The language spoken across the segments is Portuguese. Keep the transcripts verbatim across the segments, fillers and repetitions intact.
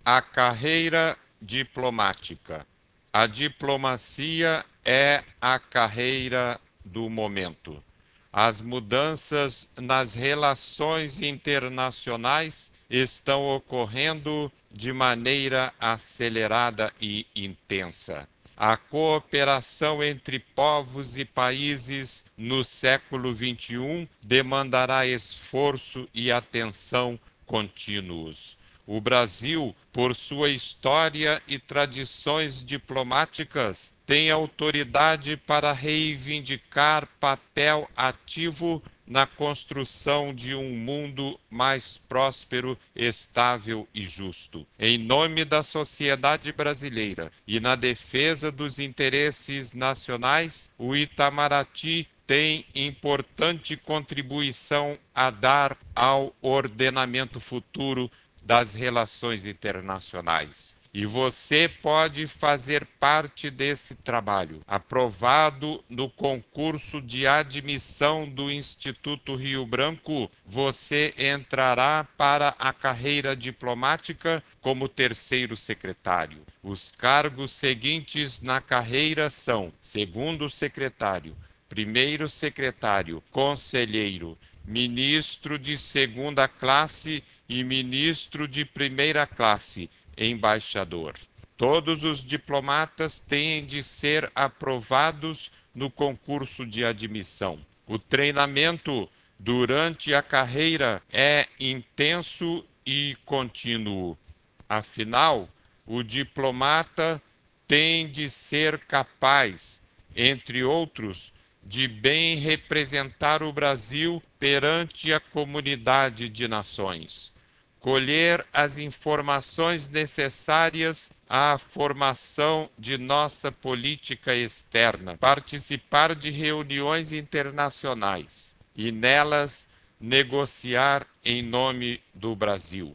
A carreira diplomática. A diplomacia é a carreira do momento. As mudanças nas relações internacionais estão ocorrendo de maneira acelerada e intensa. A cooperação entre povos e países no século vinte e um demandará esforço e atenção contínuos. O Brasil, por sua história e tradições diplomáticas, tem autoridade para reivindicar papel ativo na construção de um mundo mais próspero, estável e justo. Em nome da sociedade brasileira e na defesa dos interesses nacionais, o Itamaraty tem importante contribuição a dar ao ordenamento futuro das relações internacionais. E você pode fazer parte desse trabalho. Aprovado no concurso de admissão do Instituto Rio Branco, você entrará para a carreira diplomática como terceiro secretário. Os cargos seguintes na carreira são: segundo secretário, primeiro secretário, conselheiro, ministro de segunda classe e ministro de primeira classe, embaixador. Todos os diplomatas têm de ser aprovados no concurso de admissão. O treinamento durante a carreira é intenso e contínuo. Afinal, o diplomata tem de ser capaz, entre outros, de bem representar o Brasil perante a comunidade de nações, colher as informações necessárias à formação de nossa política externa, participar de reuniões internacionais e nelas negociar em nome do Brasil,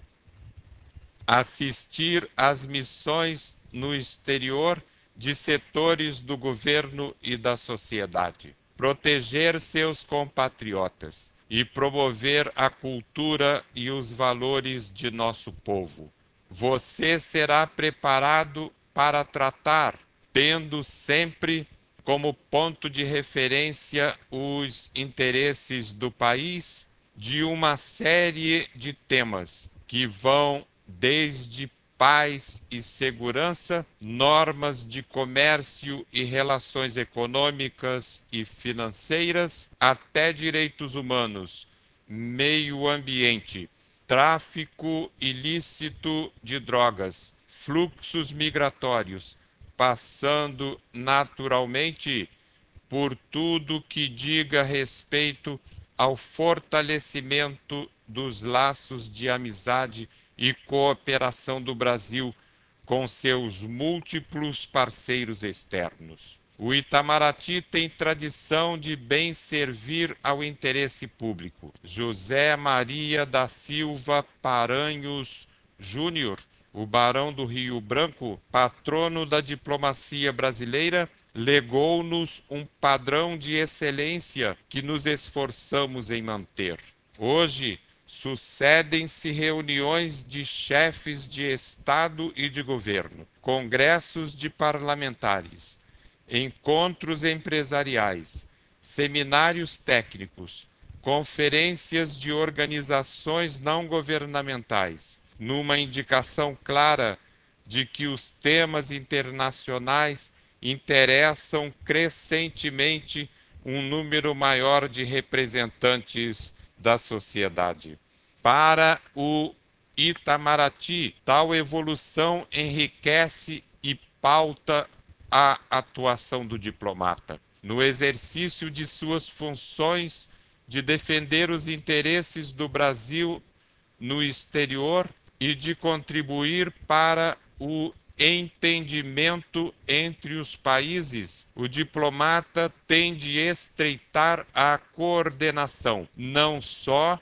assistir às missões no exterior de setores do governo e da sociedade, proteger seus compatriotas e promover a cultura e os valores de nosso povo. Você será preparado para tratar, tendo sempre como ponto de referência os interesses do país, de uma série de temas que vão desde paz e segurança, normas de comércio e relações econômicas e financeiras, até direitos humanos, meio ambiente, tráfico ilícito de drogas, fluxos migratórios, passando naturalmente por tudo que diga respeito ao fortalecimento dos laços de amizade e cooperação do Brasil com seus múltiplos parceiros externos. O Itamaraty tem tradição de bem servir ao interesse público. José Maria da Silva Paranhos Júnior, o Barão do Rio Branco, patrono da diplomacia brasileira, legou-nos um padrão de excelência que nos esforçamos em manter. Hoje, sucedem-se reuniões de chefes de Estado e de governo, congressos de parlamentares, encontros empresariais, seminários técnicos, conferências de organizações não governamentais, numa indicação clara de que os temas internacionais interessam crescentemente um número maior de representantes da sociedade. Para o Itamaraty, tal evolução enriquece e pauta a atuação do diplomata. No exercício de suas funções de defender os interesses do Brasil no exterior e de contribuir para o entendimento entre os países, o diplomata tem de estreitar a coordenação, não só